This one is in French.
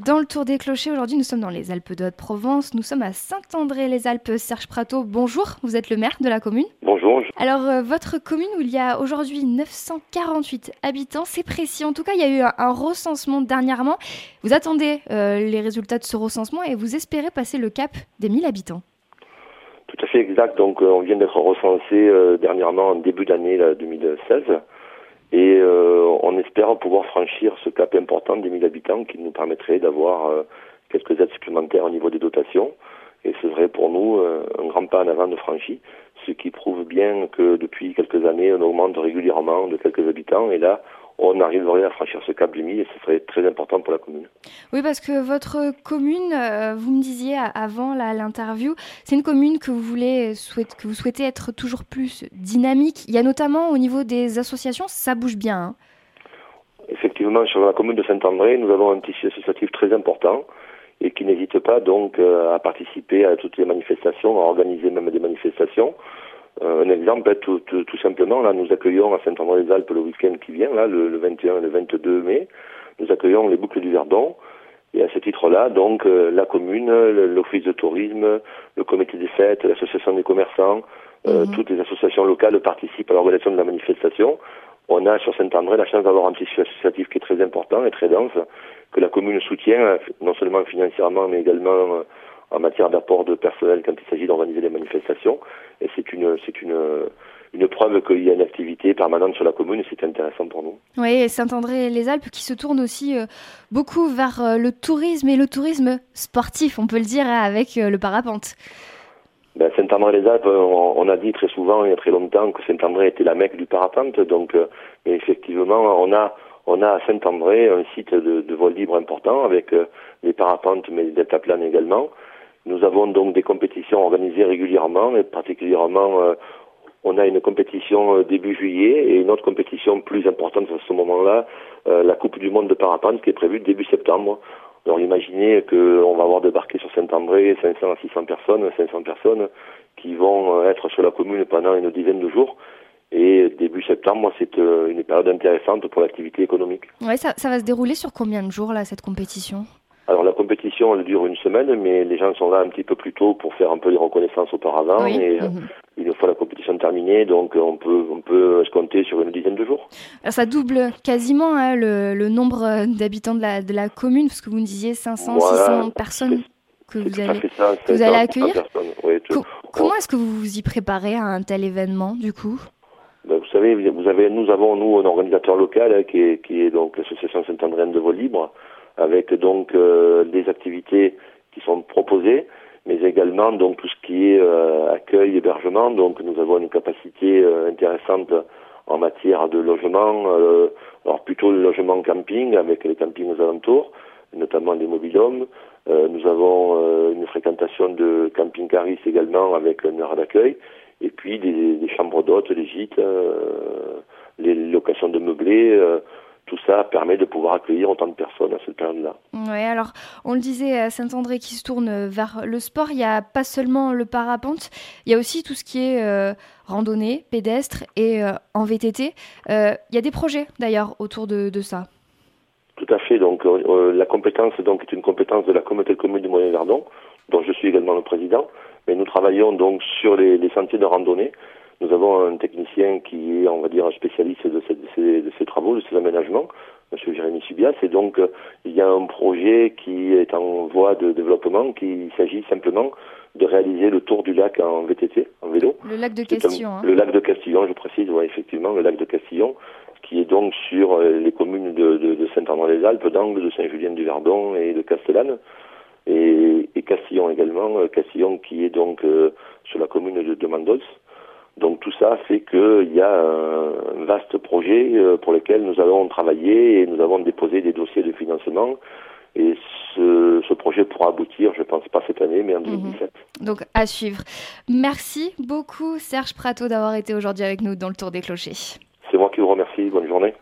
Dans le Tour des Clochers, aujourd'hui, nous sommes dans les Alpes de Haute-Provence. Nous sommes à Saint-André-les-Alpes. Serge Prato, bonjour. Vous êtes le maire de la commune. Bonjour. Alors, votre commune où il y a aujourd'hui 948 habitants, c'est précis. En tout cas, il y a eu un recensement dernièrement. Vous attendez les résultats de ce recensement et vous espérez passer le cap des 1000 habitants. Tout à fait exact. Donc, on vient d'être recensé dernièrement en début d'année 2016. Et on espère pouvoir franchir ce cap important des 1000 habitants qui nous permettrait d'avoir quelques aides supplémentaires au niveau des dotations. Et ce serait pour nous un grand pas en avant de franchi, ce qui prouve bien que depuis quelques années, on augmente régulièrement de quelques habitants. Et là, on arriverait à franchir ce cap des 1000 et ce serait très important pour la commune. Oui, parce que votre commune, vous me disiez avant l'interview, c'est une commune que vous souhaitez être toujours plus dynamique. Il y a notamment au niveau des associations, ça bouge bien. Hein. Effectivement, sur la commune de Saint-André, nous avons un tissu associatif très important et qui n'hésite pas donc à participer à toutes les manifestations, à organiser même des manifestations. Un exemple, tout simplement, là, nous accueillons à Saint-André-les-Alpes le week-end qui vient, là, le 21 et le 22 mai, nous accueillons les Boucles du Verdon. Et à ce titre-là, donc, la commune, l'office de tourisme, le comité des fêtes, l'association des commerçants, toutes les associations locales participent à l'organisation de la manifestation. On a sur Saint-André la chance d'avoir un tissu associatif qui est très important et très dense, que la commune soutient, non seulement financièrement, mais également en matière d'apport de personnel quand il s'agit d'organiser les manifestations. Et c'est une preuve qu'il y a une activité permanente sur la commune et c'est intéressant pour nous. Oui, et Saint-André-les-Alpes qui se tourne aussi beaucoup vers le tourisme et le tourisme sportif, on peut le dire, avec le parapente. Saint-André-les-Alpes, on a dit très souvent, il y a très longtemps, que Saint-André était la Mecque du parapente. Donc, mais effectivement, on a à Saint-André un site de vol libre important avec des parapentes, mais des deltaplanes également. Nous avons donc des compétitions organisées régulièrement et particulièrement, on a une compétition début juillet et une autre compétition plus importante à ce moment-là, la Coupe du Monde de parapente qui est prévue début septembre. Alors imaginez qu'on va avoir débarqué sur Saint-André 500 à 500 personnes qui vont être sur la commune pendant une dizaine de jours. Et début septembre, c'est une période intéressante pour l'activité économique. Oui, ça va se dérouler sur combien de jours, là, cette compétition ? Alors la compétition, elle dure une semaine, mais les gens sont là un petit peu plus tôt pour faire un peu de reconnaissance auparavant. Oui. Et une fois la compétition terminée, donc on peut se compter sur une dizaine de jours. Alors ça double quasiment le nombre d'habitants de la commune, parce que vous me disiez 500, voilà, 600 personnes que vous allez accueillir. Oui, Comment est-ce que vous vous y préparez à un tel événement, du coup ? Vous savez, nous avons un organisateur local qui est donc l'association Saint-Andréenne de vol libre, avec donc des activités qui sont proposées, mais également donc tout ce qui est accueil, hébergement. Donc nous avons une capacité intéressante en matière de logement, alors plutôt le logement camping avec les campings aux alentours, notamment des mobil-homes. Nous avons une fréquentation de camping-caris également avec une aire d'accueil, et puis des chambres d'hôtes, des gîtes, les locations de meublés. Tout ça permet de pouvoir accueillir autant de personnes à cette période-là. Oui, alors on le disait, à Saint-André qui se tourne vers le sport, il n'y a pas seulement le parapente, il y a aussi tout ce qui est randonnée, pédestre et en VTT. Il y a des projets d'ailleurs autour de ça. Tout à fait. Donc la compétence est une compétence de la communauté de communes du Moyen-Verdon, dont je suis également le président. Mais nous travaillons donc sur les sentiers de randonnée. Nous avons un technicien qui est, on va dire, un spécialiste de ces travaux, de ces aménagements, M. Jérémy Subias. Et donc, il y a un projet qui est en voie de développement, il s'agit simplement de réaliser le tour du lac en VTT, en vélo. Le lac de Castillon. Le lac de Castillon, je précise, oui, effectivement, le lac de Castillon, qui est donc sur les communes de Saint-André-les-Alpes, d'Angles, de Saint-Julien-du-Verdon et de Castellane. Et Castillon également, Castillon qui est donc sur la commune de Mandos. Donc tout ça fait qu'il y a un vaste projet pour lequel nous allons travailler et nous avons déposé des dossiers de financement. Et ce projet pourra aboutir, je ne pense pas cette année, mais en 2017. Donc à suivre. Merci beaucoup Serge Prato d'avoir été aujourd'hui avec nous dans le Tour des Clochers. C'est moi qui vous remercie. Bonne journée.